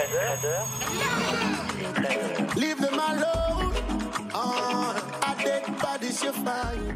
Leave them alone. A dead body's your fire.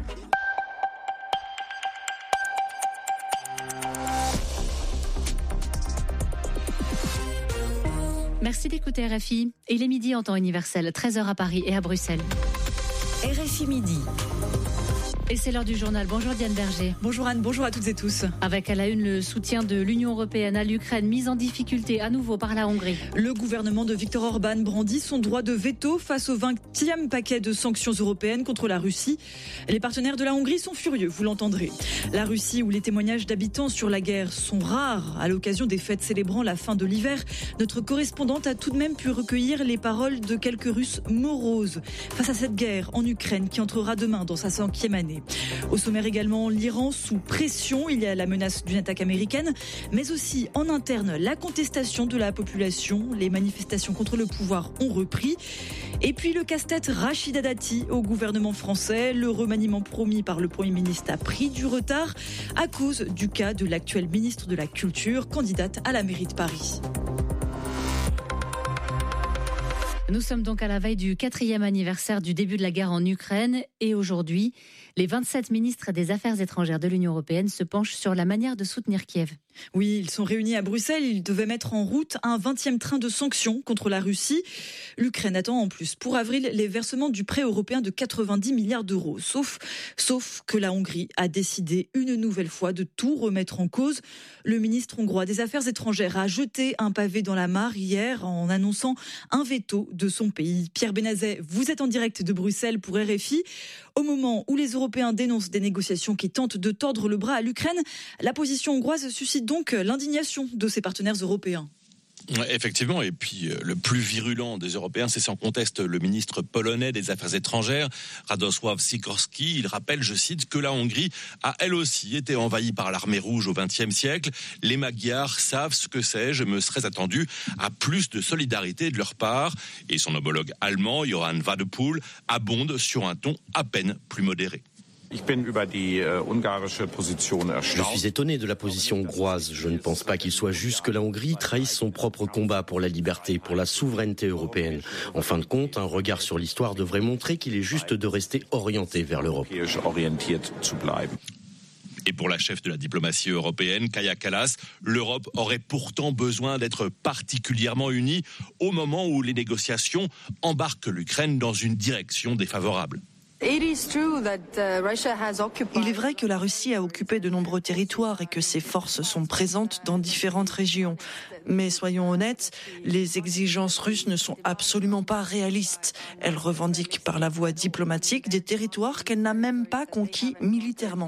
Merci d'écouter RFI. Il est midi en temps universel, 13h à Paris et à Bruxelles. RFI Midi. Et c'est l'heure du journal. Bonjour Diane Berger. Bonjour Anne, bonjour à toutes et tous. Avec à la une le soutien de l'Union européenne à l'Ukraine, mise en difficulté à nouveau par la Hongrie. Le gouvernement de Viktor Orban brandit son droit de veto face au 20e paquet de sanctions européennes contre la Russie. Les partenaires de la Hongrie sont furieux, vous l'entendrez. La Russie, où les témoignages d'habitants sur la guerre sont rares à l'occasion des fêtes célébrant la fin de l'hiver, notre correspondante a tout de même pu recueillir les paroles de quelques Russes moroses face à cette guerre en Ukraine qui entrera demain dans sa 5e année. Au sommaire également, l'Iran sous pression. Il y a la menace d'une attaque américaine, mais aussi en interne, la contestation de la population. Les manifestations contre le pouvoir ont repris. Et puis le casse-tête Rachida Dati au gouvernement français. Le remaniement promis par le Premier ministre a pris du retard à cause du cas de l'actuelle ministre de la Culture, candidate à la mairie de Paris. Nous sommes donc à la veille du 4e anniversaire du début de la guerre en Ukraine et aujourd'hui, les 27 ministres des Affaires étrangères de l'Union européenne se penchent sur la manière de soutenir Kiev. Oui, ils sont réunis à Bruxelles. Ils devaient mettre en route un 20e train de sanctions contre la Russie. L'Ukraine attend en plus pour avril les versements du prêt européen de 90 milliards d'euros. Sauf que la Hongrie a décidé une nouvelle fois de tout remettre en cause. Le ministre hongrois des Affaires étrangères a jeté un pavé dans la mare hier en annonçant un veto de son pays. Pierre Benazet, vous êtes en direct de Bruxelles pour RFI. Au moment où les Européens dénoncent des négociations qui tentent de tordre le bras à l'Ukraine, la position hongroise suscite donc l'indignation de ses partenaires européens. Effectivement, et puis le plus virulent des Européens, c'est sans conteste le ministre polonais des Affaires étrangères, Radosław Sikorski. Il rappelle, je cite, que la Hongrie a elle aussi été envahie par l'armée rouge au XXe siècle. Les Magyars savent ce que c'est. Je me serais attendu à plus de solidarité de leur part. Et son homologue allemand, Johann Wadepool, abonde sur un ton à peine plus modéré. Je suis étonné de la position hongroise. Je ne pense pas qu'il soit juste que la Hongrie trahisse son propre combat pour la liberté, pour la souveraineté européenne. En fin de compte, un regard sur l'histoire devrait montrer qu'il est juste de rester orienté vers l'Europe. Et pour la chef de la diplomatie européenne, Kaja Kallas, l'Europe aurait pourtant besoin d'être particulièrement unie au moment où les négociations embarquent l'Ukraine dans une direction défavorable. Il est vrai que la Russie a occupé de nombreux territoires et que ses forces sont présentes dans différentes régions. Mais soyons honnêtes, les exigences russes ne sont absolument pas réalistes. Elle revendique par la voie diplomatique des territoires qu'elle n'a même pas conquis militairement.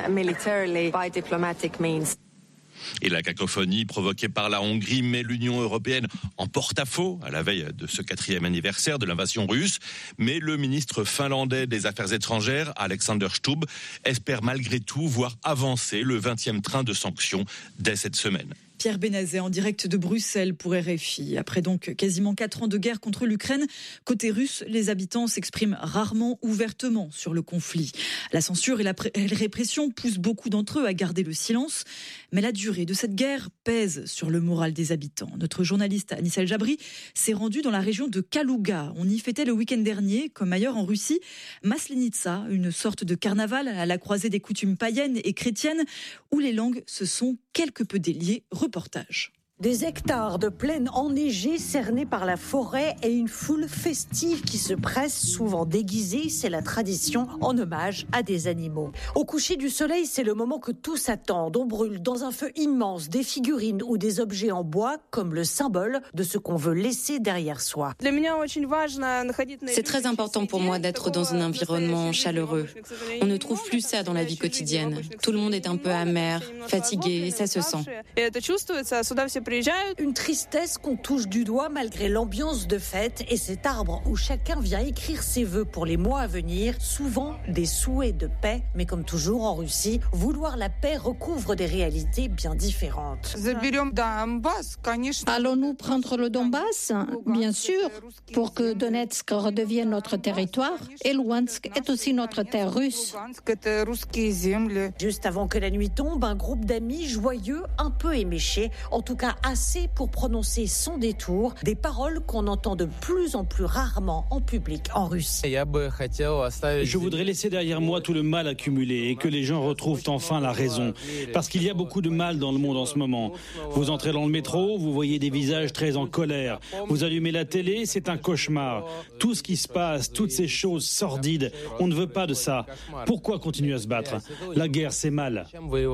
Et la cacophonie provoquée par la Hongrie met l'Union européenne en porte-à-faux à la veille de ce 4e anniversaire de l'invasion russe. Mais le ministre finlandais des Affaires étrangères, Alexander Stubb, espère malgré tout voir avancer le 20e train de sanctions dès cette semaine. Pierre Benazet en direct de Bruxelles pour RFI. Après donc quasiment 4 ans de guerre contre l'Ukraine, côté russe, les habitants s'expriment rarement ouvertement sur le conflit. La censure et la répression poussent beaucoup d'entre eux à garder le silence. Mais la durée de cette guerre pèse sur le moral des habitants. Notre journaliste Anissa El Jabri s'est rendu dans la région de Kalouga. On y fêtait le week-end dernier, comme ailleurs en Russie, Maslenitsa, une sorte de carnaval à la croisée des coutumes païennes et chrétiennes, où les langues se sont quelque peu déliées. Reportage. Des hectares de plaine enneigée cernés par la forêt et une foule festive qui se presse, souvent déguisée, c'est la tradition en hommage à des animaux. Au coucher du soleil, c'est le moment que tous attendent. On brûle dans un feu immense des figurines ou des objets en bois comme le symbole de ce qu'on veut laisser derrière soi. C'est très important pour moi d'être dans un environnement chaleureux. On ne trouve plus ça dans la vie quotidienne. Tout le monde est un peu amer, fatigué, et ça se sent. Une tristesse qu'on touche du doigt malgré l'ambiance de fête et cet arbre où chacun vient écrire ses vœux pour les mois à venir, souvent des souhaits de paix. Mais comme toujours en Russie, vouloir la paix recouvre des réalités bien différentes. Allons-nous prendre le Donbass ? Bien sûr, pour que Donetsk redevienne notre territoire et Louhansk est aussi notre terre russe. Juste avant que la nuit tombe, un groupe d'amis joyeux, un peu éméchés, en tout cas pas assez pour prononcer son détour, des paroles qu'on entend de plus en plus rarement en public en Russie. Je voudrais laisser derrière moi tout le mal accumulé et que les gens retrouvent enfin la raison. Parce qu'il y a beaucoup de mal dans le monde en ce moment. Vous entrez dans le métro, vous voyez des visages très en colère. Vous allumez la télé, c'est un cauchemar. Tout ce qui se passe, toutes ces choses sordides, on ne veut pas de ça. Pourquoi continuer à se battre ? La guerre, c'est mal.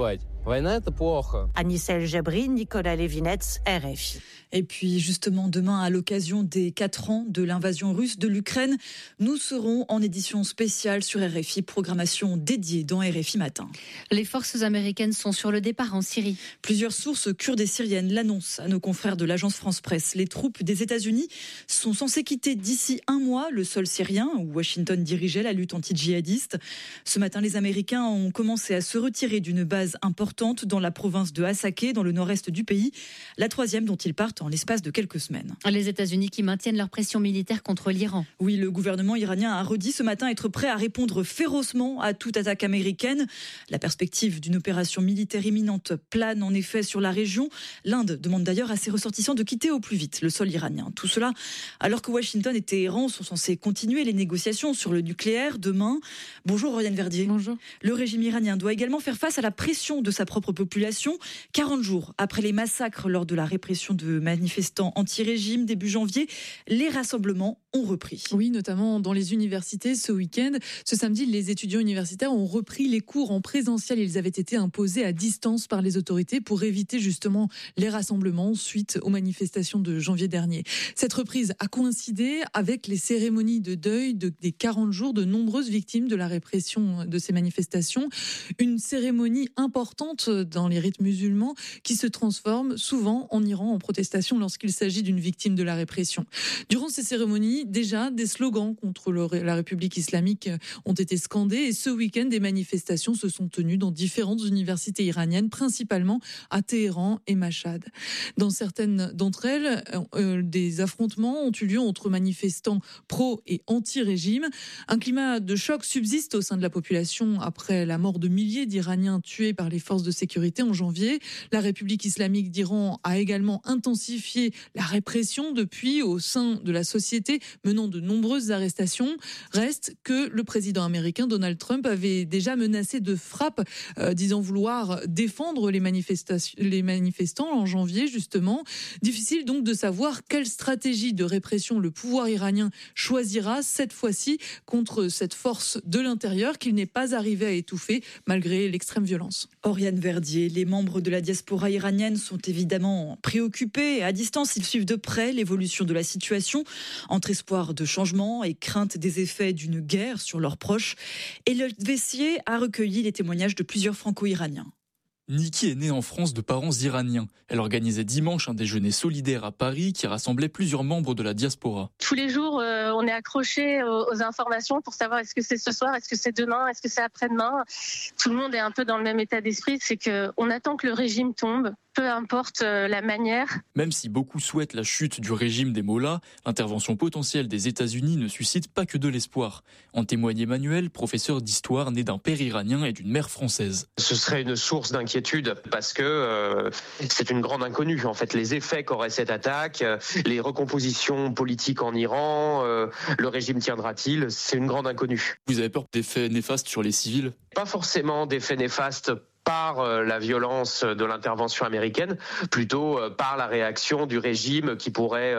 Anissa El Jabri, Nicolas Levinetz, RFI. Et puis justement, demain, à l'occasion des 4 ans de l'invasion russe de l'Ukraine, nous serons en édition spéciale sur RFI, programmation dédiée dans RFI Matin. Les forces américaines sont sur le départ en Syrie. Plusieurs sources kurdes et syriennes l'annoncent à nos confrères de l'agence France-Presse. Les troupes des États-Unis sont censées quitter d'ici 1 mois le sol syrien où Washington dirigeait la lutte anti-djihadiste. Ce matin, les Américains ont commencé à se retirer d'une base importante dans la province de Hasakeh, dans le nord-est du pays, la 3e dont ils partent en l'espace de quelques semaines. Les États-Unis qui maintiennent leur pression militaire contre l'Iran. Oui, le gouvernement iranien a redit ce matin être prêt à répondre férocement à toute attaque américaine. La perspective d'une opération militaire imminente plane en effet sur la région. L'Inde demande d'ailleurs à ses ressortissants de quitter au plus vite le sol iranien. Tout cela alors que Washington et Téhéran sont censés continuer les négociations sur le nucléaire demain. Bonjour Oriane Verdier. Bonjour. Le régime iranien doit également faire face à la pression de sa propre population. 40 jours après les massacres lors de la répression de manifestants anti-régime début janvier, les rassemblements ont repris. Oui, notamment dans les universités ce week-end. Ce samedi, les étudiants universitaires ont repris les cours en présentiel. Ils avaient été imposés à distance par les autorités pour éviter justement les rassemblements suite aux manifestations de janvier dernier. Cette reprise a coïncidé avec les cérémonies de deuil des 40 jours de nombreuses victimes de la répression de ces manifestations. Une cérémonie importante dans les rites musulmans qui se transforme souvent en Iran en protestation lorsqu'il s'agit d'une victime de la répression. Durant ces cérémonies, déjà, des slogans contre la République islamique ont été scandés et ce week-end, des manifestations se sont tenues dans différentes universités iraniennes, principalement à Téhéran et Mashhad. Dans certaines d'entre elles, des affrontements ont eu lieu entre manifestants pro- et anti-régime. Un climat de choc subsiste au sein de la population après la mort de milliers d'Iraniens tués par les forces de sécurité en janvier. La République islamique d'Iran a également intensifié la répression depuis au sein de la société, menant de nombreuses arrestations. Reste que le président américain Donald Trump avait déjà menacé de frappe, disant vouloir défendre les manifestants en janvier, justement. Difficile donc de savoir quelle stratégie de répression le pouvoir iranien choisira cette fois-ci contre cette force de l'intérieur qu'il n'est pas arrivé à étouffer malgré l'extrême violence. Oriane Verdier, les membres de la diaspora iranienne sont évidemment préoccupés. À distance, ils suivent de près l'évolution de la situation, entre espoir de changement et crainte des effets d'une guerre sur leurs proches. Et le Vessier a recueilli les témoignages de plusieurs franco-iraniens. Niki est née en France de parents iraniens. Elle organisait dimanche un déjeuner solidaire à Paris qui rassemblait plusieurs membres de la diaspora. Tous les jours, on est accroché aux informations pour savoir est-ce que c'est ce soir, est-ce que c'est demain, est-ce que c'est après-demain. Tout le monde est un peu dans le même état d'esprit, c'est qu'on attend que le régime tombe, peu importe la manière. Même si beaucoup souhaitent la chute du régime des Mollahs, l'intervention potentielle des États-Unis ne suscite pas que de l'espoir. En témoigne Emmanuel, professeur d'histoire né d'un père iranien et d'une mère française. Ce serait une source d'inquiétude parce que c'est une grande inconnue. En fait, les effets qu'aurait cette attaque, les recompositions politiques en Iran, le régime tiendra-t-il, c'est une grande inconnue. Vous avez peur d'effets néfastes sur les civils ? Pas forcément d'effets néfastes par la violence de l'intervention américaine, plutôt par la réaction du régime qui pourrait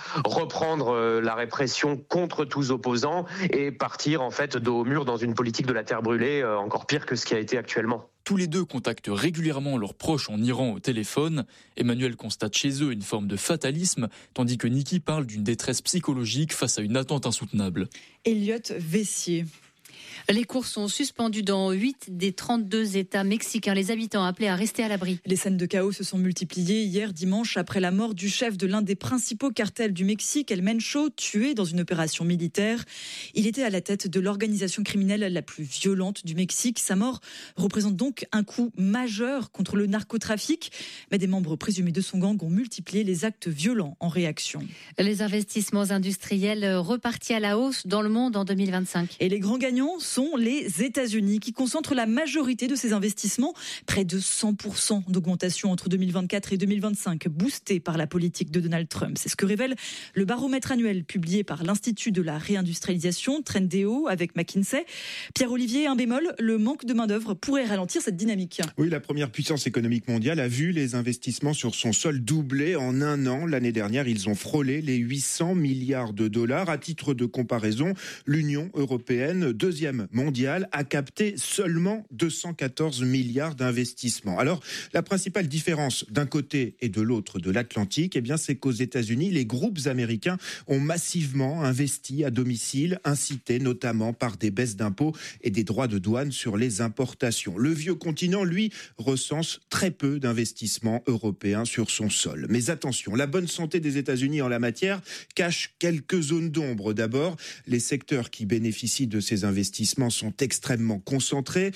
reprendre la répression contre tous opposants et partir en fait dos au mur dans une politique de la terre brûlée encore pire que ce qui a été actuellement. Tous les deux contactent régulièrement leurs proches en Iran au téléphone. Emmanuel constate chez eux une forme de fatalisme, tandis que Niki parle d'une détresse psychologique face à une attente insoutenable. Elliot Vessier. Les cours sont suspendus dans 8 des 32 États mexicains. Les habitants appelés à rester à l'abri. Les scènes de chaos se sont multipliées hier dimanche après la mort du chef de l'un des principaux cartels du Mexique, El Mencho, tué dans une opération militaire. Il était à la tête de l'organisation criminelle la plus violente du Mexique. Sa mort représente donc un coup majeur contre le narcotrafic. Mais des membres présumés de son gang ont multiplié les actes violents en réaction. Les investissements industriels repartis à la hausse dans le monde en 2025. Et les grands gagnants sont les États-Unis qui concentrent la majorité de ces investissements, près de 100% d'augmentation entre 2024 et 2025, boosté par la politique de Donald Trump. C'est ce que révèle le baromètre annuel publié par l'Institut de la réindustrialisation, Trendéo, avec McKinsey. Pierre-Olivier, un bémol, le manque de main-d'œuvre pourrait ralentir cette dynamique. Oui, la première puissance économique mondiale a vu les investissements sur son sol doubler en un an. L'année dernière, ils ont frôlé les 800 milliards de dollars. À titre de comparaison, l'Union européenne, deuxième mondiale, a capté seulement 214 milliards d'investissements. Alors, la principale différence d'un côté et de l'autre de l'Atlantique, c'est qu'aux États-Unis, les groupes américains ont massivement investi à domicile, incités notamment par des baisses d'impôts et des droits de douane sur les importations. Le vieux continent, lui, recense très peu d'investissements européens sur son sol. Mais attention, la bonne santé des États-Unis en la matière cache quelques zones d'ombre. D'abord, les secteurs qui bénéficient de ces investissements sont extrêmement concentrés.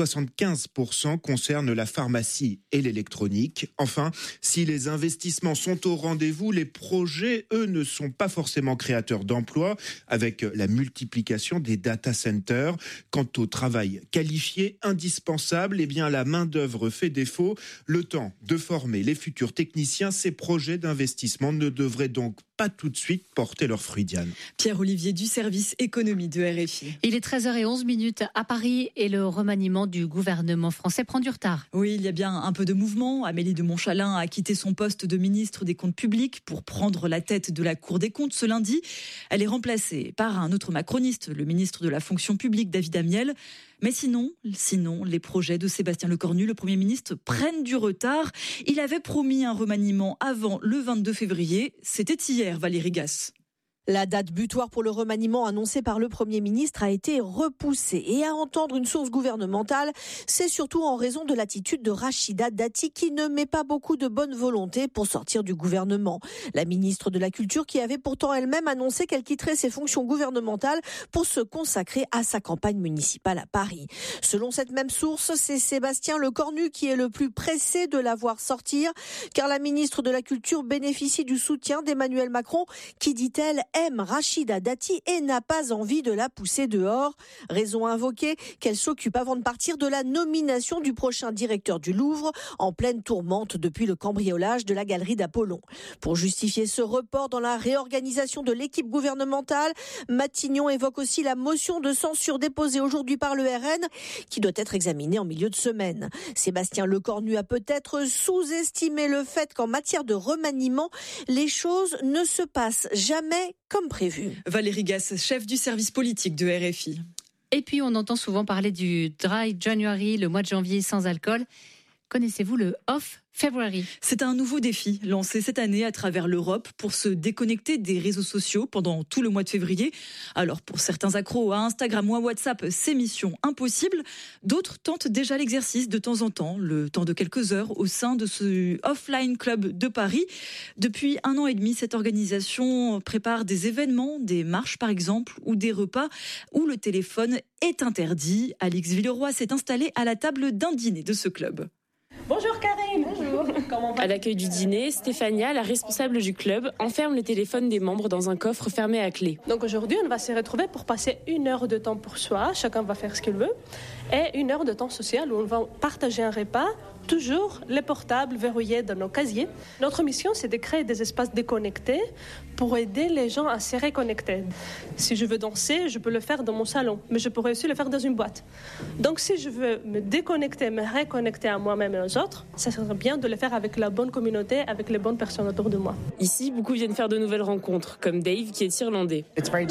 75% concernent la pharmacie et l'électronique. Enfin, si les investissements sont au rendez-vous, les projets, eux, ne sont pas forcément créateurs d'emplois, avec la multiplication des data centers. Quant au travail qualifié, indispensable, la main-d'œuvre fait défaut. Le temps de former les futurs techniciens, ces projets d'investissement ne devraient donc pas tout de suite porter leurs fruits, Diane. Pierre-Olivier du service économie de RFI. Il est 13h11 à Paris et le remaniement du gouvernement français prend du retard. Oui, il y a bien un peu de mouvement. Amélie de Montchalin a quitté son poste de ministre des Comptes publics pour prendre la tête de la Cour des comptes ce lundi. Elle est remplacée par un autre macroniste, le ministre de la fonction publique, David Amiel. Mais sinon, les projets de Sébastien Lecornu, le Premier ministre, prennent du retard. Il avait promis un remaniement avant le 22 février. C'était hier, Valérie Gasse. La date butoir pour le remaniement annoncée par le Premier ministre a été repoussée. Et à entendre une source gouvernementale, c'est surtout en raison de l'attitude de Rachida Dati qui ne met pas beaucoup de bonne volonté pour sortir du gouvernement. La ministre de la Culture qui avait pourtant elle-même annoncé qu'elle quitterait ses fonctions gouvernementales pour se consacrer à sa campagne municipale à Paris. Selon cette même source, c'est Sébastien Lecornu qui est le plus pressé de la voir sortir, car la ministre de la Culture bénéficie du soutien d'Emmanuel Macron qui, dit-elle, aime Rachida Dati et n'a pas envie de la pousser dehors. Raison invoquée qu'elle s'occupe avant de partir de la nomination du prochain directeur du Louvre, en pleine tourmente depuis le cambriolage de la galerie d'Apollon. Pour justifier ce report dans la réorganisation de l'équipe gouvernementale, Matignon évoque aussi la motion de censure déposée aujourd'hui par le RN qui doit être examinée en milieu de semaine. Sébastien Lecornu a peut-être sous-estimé le fait qu'en matière de remaniement, les choses ne se passent jamais comme prévu. Valérie Gasse, chef du service politique de RFI. Et puis on entend souvent parler du Dry January, le mois de janvier sans alcool. Connaissez-vous le Off February? C'est un nouveau défi lancé cette année à travers l'Europe pour se déconnecter des réseaux sociaux pendant tout le mois de février. Alors pour certains accros à Instagram ou à WhatsApp, c'est mission impossible. D'autres tentent déjà l'exercice de temps en temps, le temps de quelques heures au sein de ce Offline Club de Paris. Depuis 1 an et demi, cette organisation prépare des événements, des marches par exemple, ou des repas où le téléphone est interdit. Alix Villeroy s'est installée à la table d'un dîner de ce club. Bonjour Karine. Bonjour. Comment va? À l'accueil du dîner, Stéphania, la responsable du club, enferme le téléphone des membres dans un coffre fermé à clé. Donc aujourd'hui, on va se retrouver pour passer 1 heure de temps pour soi, chacun va faire ce qu'il veut, et 1 heure de temps social où on va partager un repas, toujours les portables verrouillés dans nos casiers. Notre mission, c'est de créer des espaces déconnectés pour aider les gens à se reconnecter. Si je veux danser, je peux le faire dans mon salon, mais je pourrais aussi le faire dans une boîte. Donc si je veux me déconnecter, me reconnecter à moi-même et aux autres, ça serait bien de le faire avec la bonne communauté, avec les bonnes personnes autour de moi. Ici, beaucoup viennent faire de nouvelles rencontres, comme Dave qui est irlandais.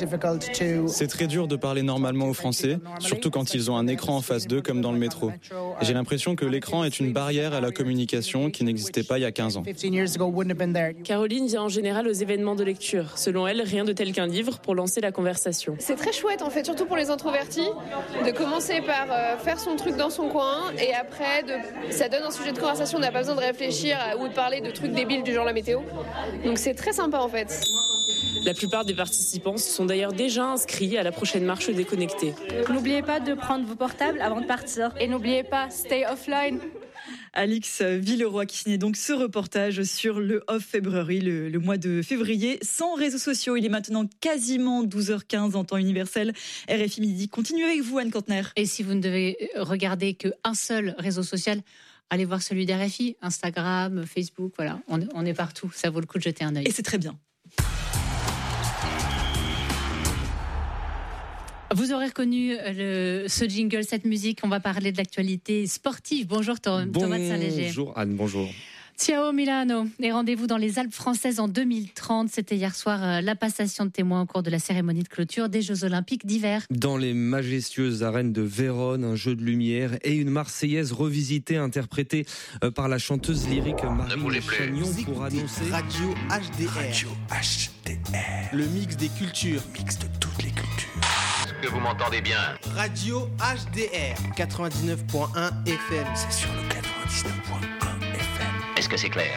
C'est très dur de parler normalement aux Français, surtout quand ils ont un écran en face d'eux comme dans le métro. Et j'ai l'impression que l'écran est une barrière à la communication qui n'existait pas il y a 15 ans. Caroline vient en général aux événements de lecture. Selon elle, rien de tel qu'un livre pour lancer la conversation. C'est très chouette en fait, surtout pour les introvertis, de commencer par faire son truc dans son coin et après ça donne un sujet de conversation, on n'a pas besoin de réfléchir ou de parler de trucs débiles du genre la météo. Donc c'est très sympa en fait. La plupart des participants se sont d'ailleurs déjà inscrits à la prochaine marche déconnectée. N'oubliez pas de prendre vos portables avant de partir. Et n'oubliez pas, stay offline. Alix Villeroy qui signait donc ce reportage sur le Off February, le mois de février, sans réseaux sociaux. Il est maintenant quasiment 12h15 en temps universel. RFI Midi continue avec vous, Anne Kantner. Et si vous ne devez regarder qu'un seul réseau social, allez voir celui d'RFI, Instagram, Facebook, voilà, on est partout, ça vaut le coup de jeter un œil. Et c'est très bien. Vous aurez reconnu ce jingle, cette musique. On va parler de l'actualité sportive. Bonjour Thomas de Saint-Léger. Bonjour Anne, bonjour. Ciao Milano. Et rendez-vous dans les Alpes françaises en 2030. C'était hier soir la passation de témoins au cours de la cérémonie de clôture des Jeux Olympiques d'hiver. Dans les majestueuses arènes de Vérone, un jeu de lumière et une Marseillaise revisitée, interprétée par la chanteuse lyrique Marine Chagnon pour annoncer Radio HDR. Radio HDR. Le mix des cultures. Mix de toutes les cultures. Que vous m'entendez bien. Radio HDR 99.1 FM. C'est sur le 99.1 FM. Est-ce que c'est clair?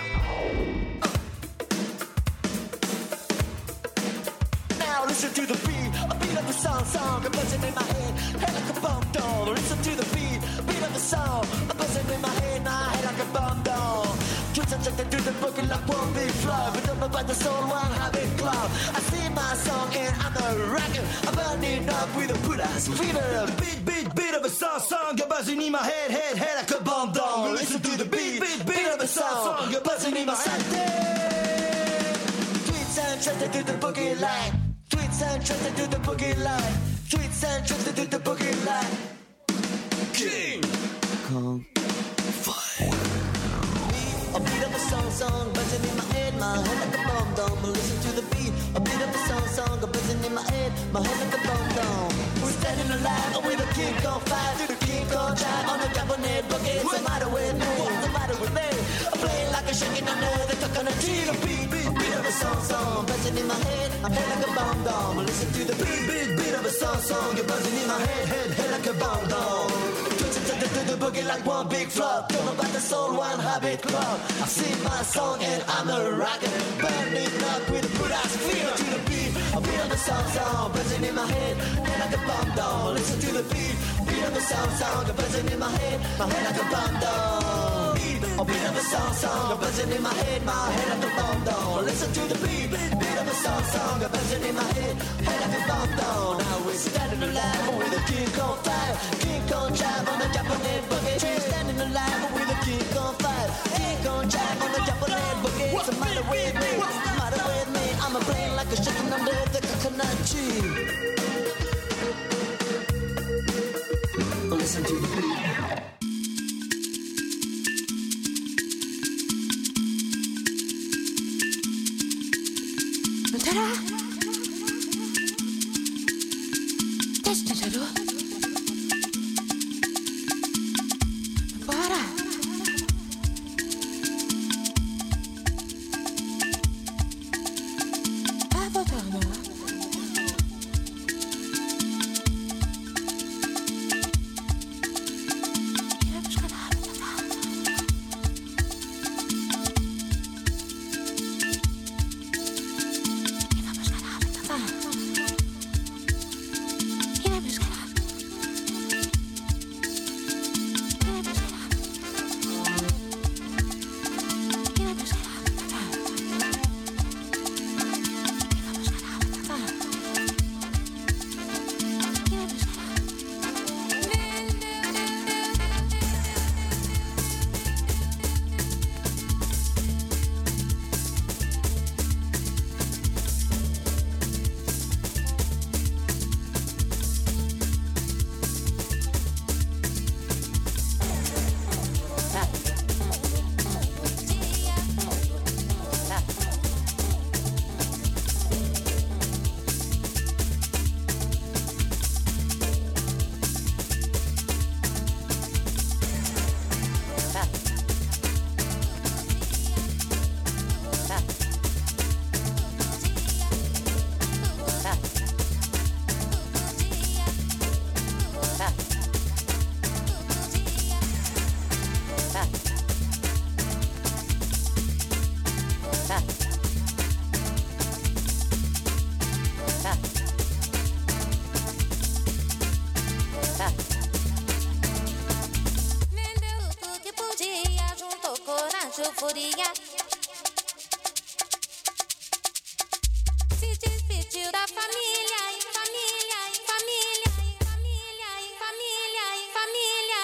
Now listen to the beat of the song, a buzzing in my head, head like a bomb down. Listen to the beat of the song, a buzzing in my head, now head like a bomb down. Twitch and check to the book like one big flow, but don't know about the soul, one habit club. I sing my song and I'm a rocker, I'm burning up with a put-ass fever. Beat of a song, a buzzing in my head, head like a bomb down. Listen to the beat of a song, a buzzing in my head. Tweets and tricks to the boogie line. Tweets and tricks to the boogie line. Tweets and tricks to the boogie line. King Kong Fire. A beat of a song, buzzing in my head like a bomb down. Listen to the beat, a beat of a song, buzzing in my head like a bomb down. We're standing alive with a King Kong fire, through the King Kong drive on the cabinet bucket. What's the matter with me? What's the matter with me? I'm playing like a shaking under the coconut tree. A beat of a song, buzzing in my head like a bomb down. Listen to the beat of a song, you're buzzing in my head like a bomb down. The boogie like one big flop. Don't know about the soul, one habit club. I sing my song and I'm a rocker, burning up with a put-ass feel to the beat. A beat of the song, buzzing in my head like a bomb down. Listen to the beat of the song, buzzing in my head like a bomb down. A beat of a song, buzzing in my head like a bomb down. Listen to the beat of a song, buzzing in my head like a bomb down. Now we're standing alive with a King Kong fire, King Kong drive on the Japanese boogie. We're standing alive with a King Kong fire, King Kong drive on the Japanese boogie. What's the matter with me? What's the matter with me? I'm a brain like a chicken under the coconut tree. Listen to the beat. euforia. Se despediu da família, família, família, família, família, família,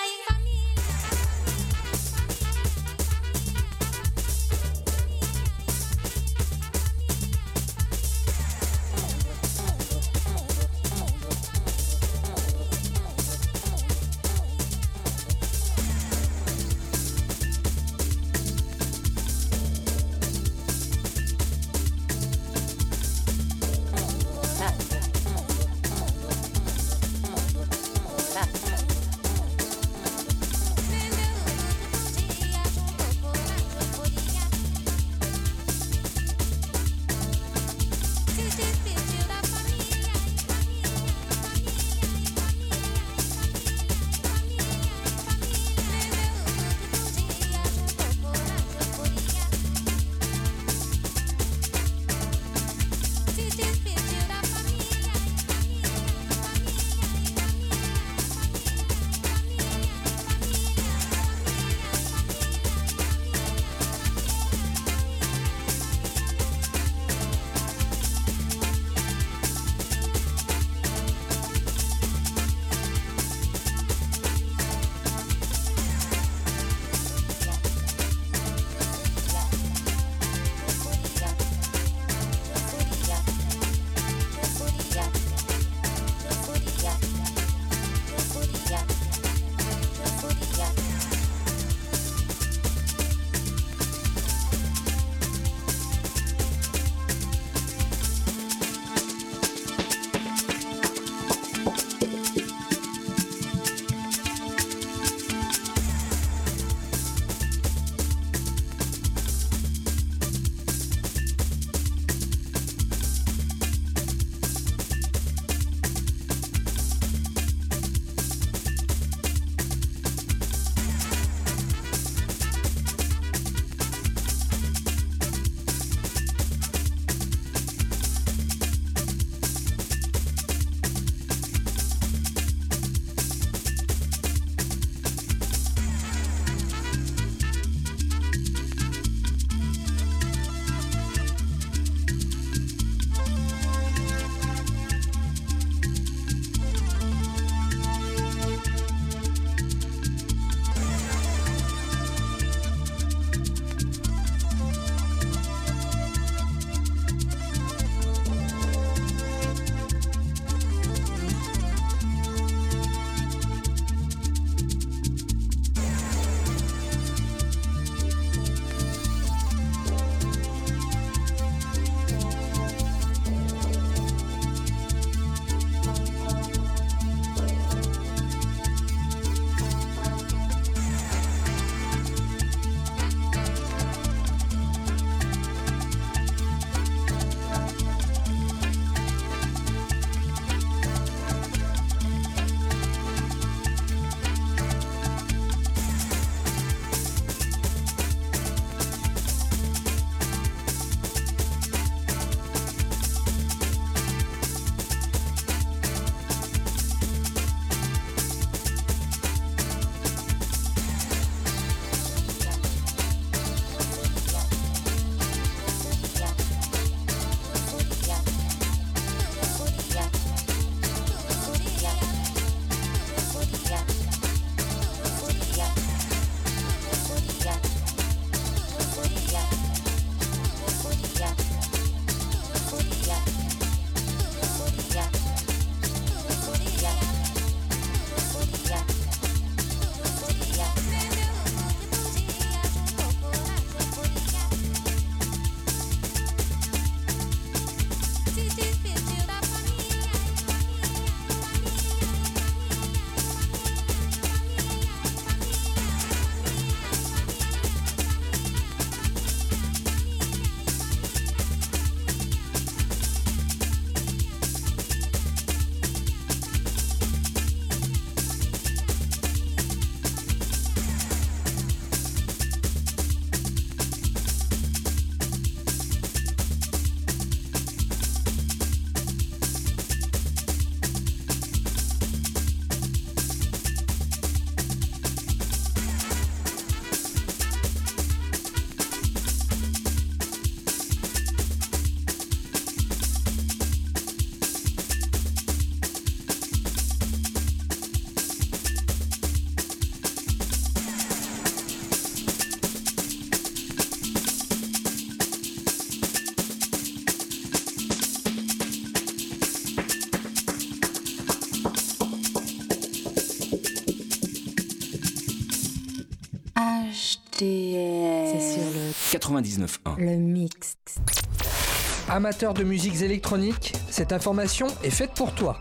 C'est sur le 99.1. Le mix. Amateur de musiques électroniques, cette information est faite pour toi.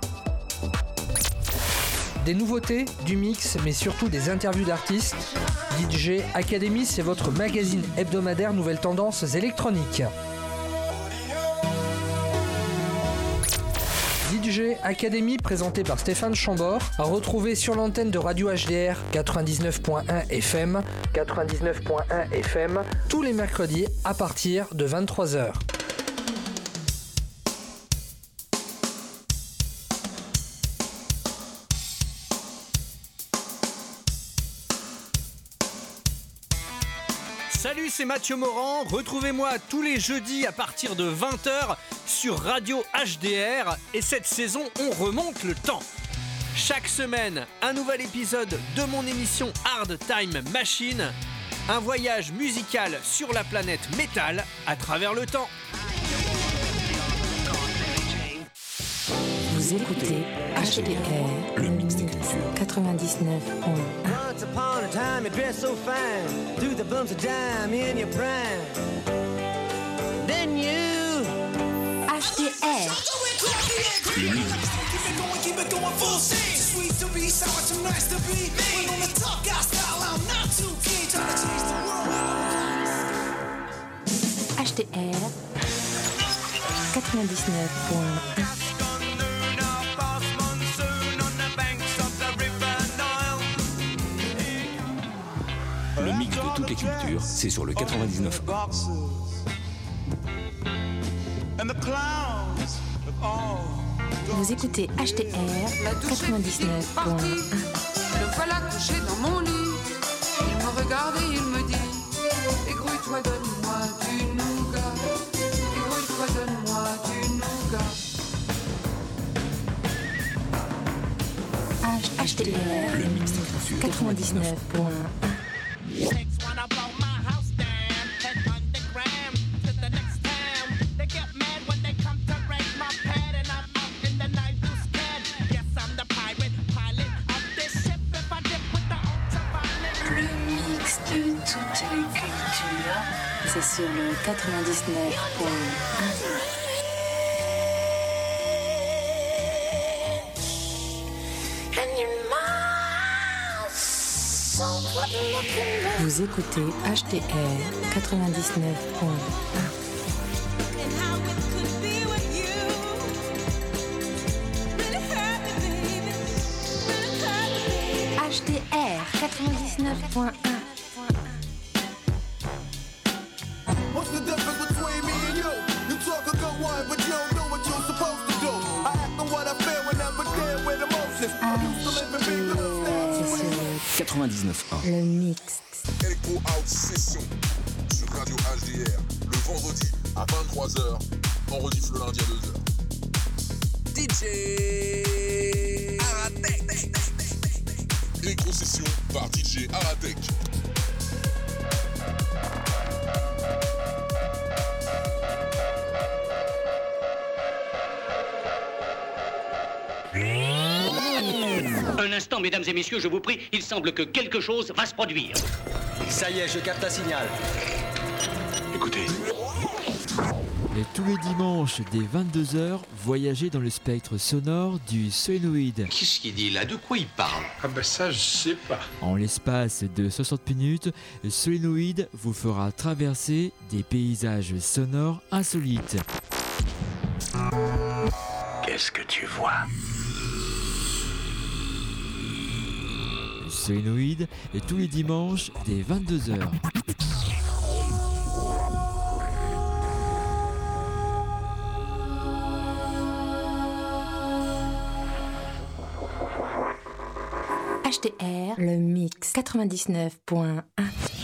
Des nouveautés, du mix, mais surtout des interviews d'artistes. DJ Academy, c'est votre magazine hebdomadaire nouvelles tendances électroniques. DJ Academy, présenté par Stéphane Chambord, à retrouver sur l'antenne de Radio HDR 99.1 FM, tous les mercredis à partir de 23h. Salut, c'est Mathieu Morand. Retrouvez-moi tous les jeudis à partir de 20h sur Radio HDR. Et cette saison, on remonte le temps. Chaque semaine, un nouvel épisode de mon émission Hard Time Machine. Un voyage musical sur la planète métal à travers le temps. Vous écoutez HDR, le mix des cultures 99.1. Once upon a time, you dressed so fine, threw the bumps of dime in your prime. Then you HDR. Le mix. HDR 99.1. Le mix de toutes les cultures, c'est sur le 99.1. Vous écoutez HDR 99.1. Le voilà couché dans mon lit. Il me regarde et il me dit: égrouille-toi, donne-moi du nougat. Égrouille-toi, donne-moi du nougat. HDR, le mix des cultures 99.1. C'est sur le 99.1. Vous écoutez HDR 99.1. HDR 99.1. What's the difference between me and you? You talk a good one, but you don't know what you're supposed to do. I act on what I feel when I'm there with emotions. I used to live in big little stairs. 99.1. Le mix. Electro House Session sur Radio HDR le vendredi à 23h, en rediff le lundi à 2h. DJ Aratek. Electro Session par DJ Aratek. Un instant, mesdames et messieurs, je vous prie, il semble que quelque chose va se produire. Ça y est, je capte un signal. Écoutez. Et tous les dimanches, dès 22h, voyagez dans le spectre sonore du solénoïde. Qu'est-ce qu'il dit là? De quoi il parle? Ah ben ça, je sais pas. En l'espace de 60 minutes, le solénoïde vous fera traverser des paysages sonores insolites. Qu'est-ce que tu vois? Solénoïde, et tous les dimanches, dès 22h. HDR, le mix 99.1.